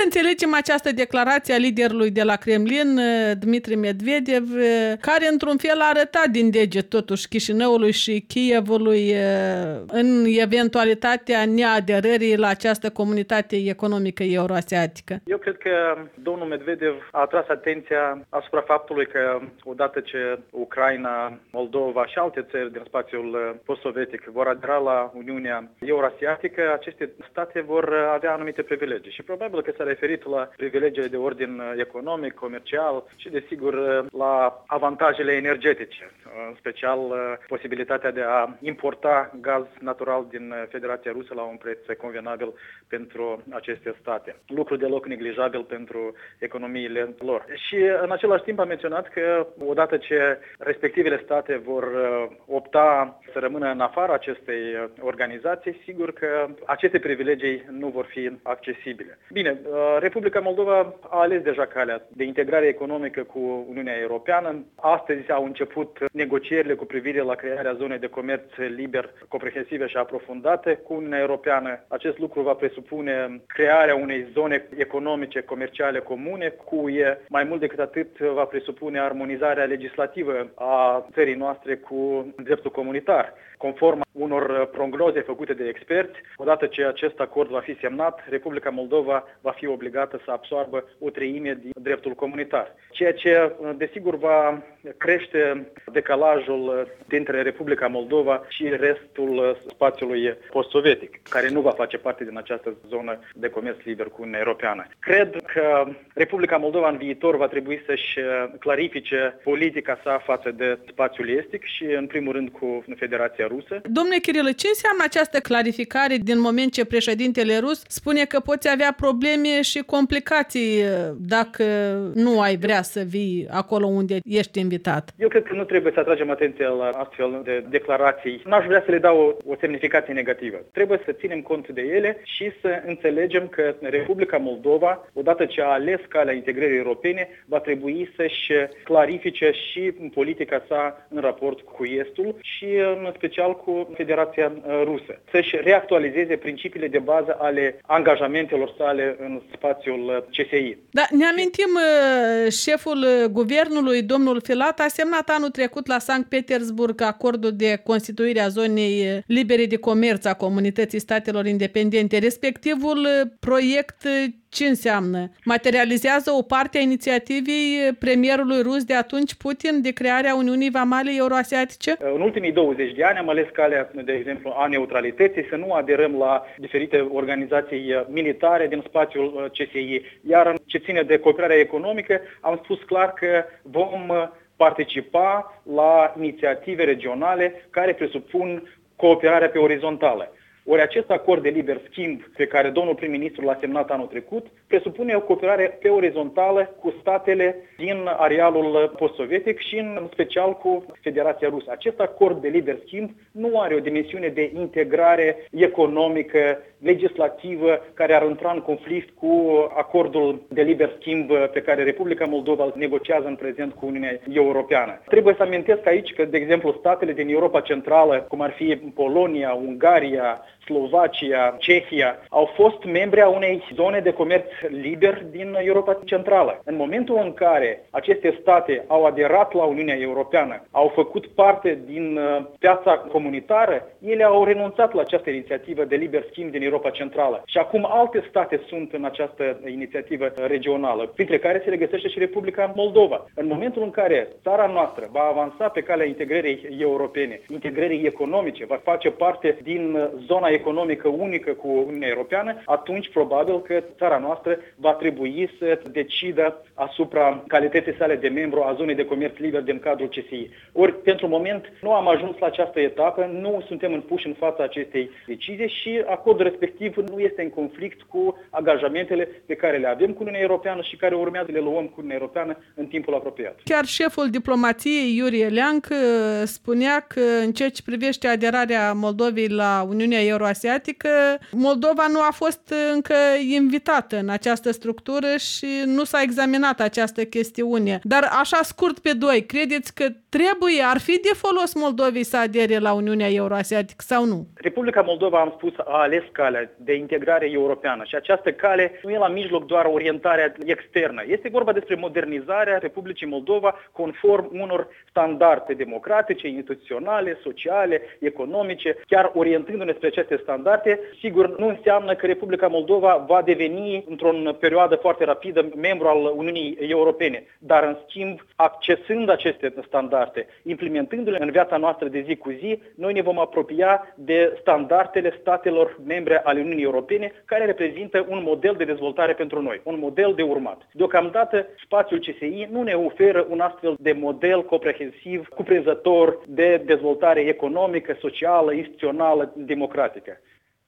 să înțelegem această declarație a liderului de la Kremlin, Dmitri Medvedev, care într-un fel a arătat din deget totuși Chișinăului și Kievului în eventualitatea neaderării la această comunitate economică euroasiatică? Eu cred că domnul Medvedev a atras atenția asupra faptului că odată ce Ucraina, Moldova și alte țări din spațiul post-sovietic vor adera la Uniunea Euroasiatică, aceste state vor avea anumite privilegii. Și probabil că s-a referit la privilegiile de ordin economic, comercial și, desigur, la avantajele energetice, în special posibilitatea de a importa gaz natural din Federația Rusă la un preț convenabil pentru aceste state. Lucru deloc neglijabil pentru economiile lor. Și în același timp am menționat că odată ce respectivele state vor opta să rămână în afara acestei organizații, sigur că aceste privilegii nu vor fi accesibile. Bine, Republica Moldova a ales deja calea de integrare economică cu Uniunea Europeană. Astăzi au început negocierile cu privire la crearea zonei de comerț liber, comprehensive și aprofundate cu Uniunea Europeană. Acest lucru va presupune crearea unei zone economice, comerciale comune cu UE. Mai mult decât atât, va presupune armonizarea legislativă a țării noastre cu dreptul comunitar. Conform unor prognoze făcute de experți, odată ce acest acord va fi semnat, Republica Moldova va fi obligată să absoarbă o treime din dreptul comunitar. Ceea ce, desigur, va crește decalajul dintre Republica Moldova și restul spațiului post-sovietic, care nu va face parte din această zonă de comerț liber cu Uniunea Europeană. Cred că Republica Moldova în viitor va trebui să-și clarifice politica sa față de spațiul estic și, în primul rând, cu Federația Rusă. Domnule Chirilă, ce înseamnă această clarificare din moment ce președintele rus spune că poți avea probleme și complicații dacă nu ai vrea să vii acolo unde ești invitat? Eu cred că nu trebuie să atragem atenția la astfel de declarații. N-aș vrea să le dau o semnificație negativă. Trebuie să ținem cont de ele și să înțelegem că Republica Moldova, odată ce a ales calea integrării europene, va trebui să-și clarifice și politica sa în raport cu Estul și în special cu Federația Rusă. Să-și reactualizeze principiile de bază ale angajamentelor sale în spațiul CSI. Da, ne amintim, șeful guvernului, domnul Filat, a semnat anul trecut la Sankt Petersburg acordul de constituire a zonei libere de comerț a Comunității Statelor Independente. Respectivul proiect ce înseamnă? Materializează o parte a inițiativei premierului rus de atunci, Putin, de crearea Uniunii Vamale Euroasiatice? În ultimii 20 de ani am ales calea, de exemplu, a neutralității, să nu aderăm la diferite organizații militare din spațiul CSI. Iar în ce ține de cooperarea economică, am spus clar că vom participa la inițiative regionale care presupun cooperarea pe orizontală. Ori acest acord de liber schimb pe care domnul prim-ministru l-a semnat anul trecut presupune o cooperare pe orizontală cu statele din arealul post-sovietic și în special cu Federația Rusă. Acest acord de liber schimb nu are o dimensiune de integrare economică, legislativă, care ar intra în conflict cu acordul de liber schimb pe care Republica Moldova îl negociază în prezent cu Uniunea Europeană. Trebuie să amintesc aici că, de exemplu, statele din Europa Centrală, cum ar fi Polonia, Ungaria, Slovacia, Cehia, au fost membri a unei zone de comerț liber din Europa Centrală. În momentul în care aceste state au aderat la Uniunea Europeană, au făcut parte din piața comunitară, ele au renunțat la această inițiativă de liber schimb din Europa Centrală. Și acum alte state sunt în această inițiativă regională, printre care se regăsește și Republica Moldova. În momentul în care țara noastră va avansa pe calea integrării europene, integrării economice, va face parte din zona economică unică cu Uniunea Europeană, atunci probabil că țara noastră va trebui să decidă asupra calității sale de membru a zonei de comerț liber din cadrul CSI. Ori, pentru moment, nu am ajuns la această etapă, nu suntem împuși în fața acestei decizii și acordul respectiv nu este în conflict cu angajamentele pe care le avem cu Uniunea Europeană și care urmează să le luăm cu Uniunea Europeană în timpul apropiat. Chiar șeful diplomației, Iuri Eleanc, spunea că în ceea ce privește aderarea Moldovei la Uniunea Euroasiatică, Moldova nu a fost încă invitată în această structură și nu s-a examinat această chestiune. Dar așa scurt pe doi, credeți că ar fi de folos Moldovei să adere la Uniunea Euroasiatică sau nu? Republica Moldova, am spus, a ales calea calea de integrare europeană și această cale nu e la mijloc doar orientarea externă. Este vorba despre modernizarea Republicii Moldova conform unor standarde democratice, instituționale, sociale, economice. Chiar orientându-ne spre aceste standarde, sigur, nu înseamnă că Republica Moldova va deveni într-o perioadă foarte rapidă membru al Uniunii Europene, dar în schimb, accesând aceste standarde, implementându-le în viața noastră de zi cu zi, noi ne vom apropia de standardele statelor membre ale Uniunii Europene, care reprezintă un model de dezvoltare pentru noi, un model de urmat. Deocamdată, spațiul CSI nu ne oferă un astfel de model comprehensiv, cuprinzător de dezvoltare economică, socială, instituțională, democratică.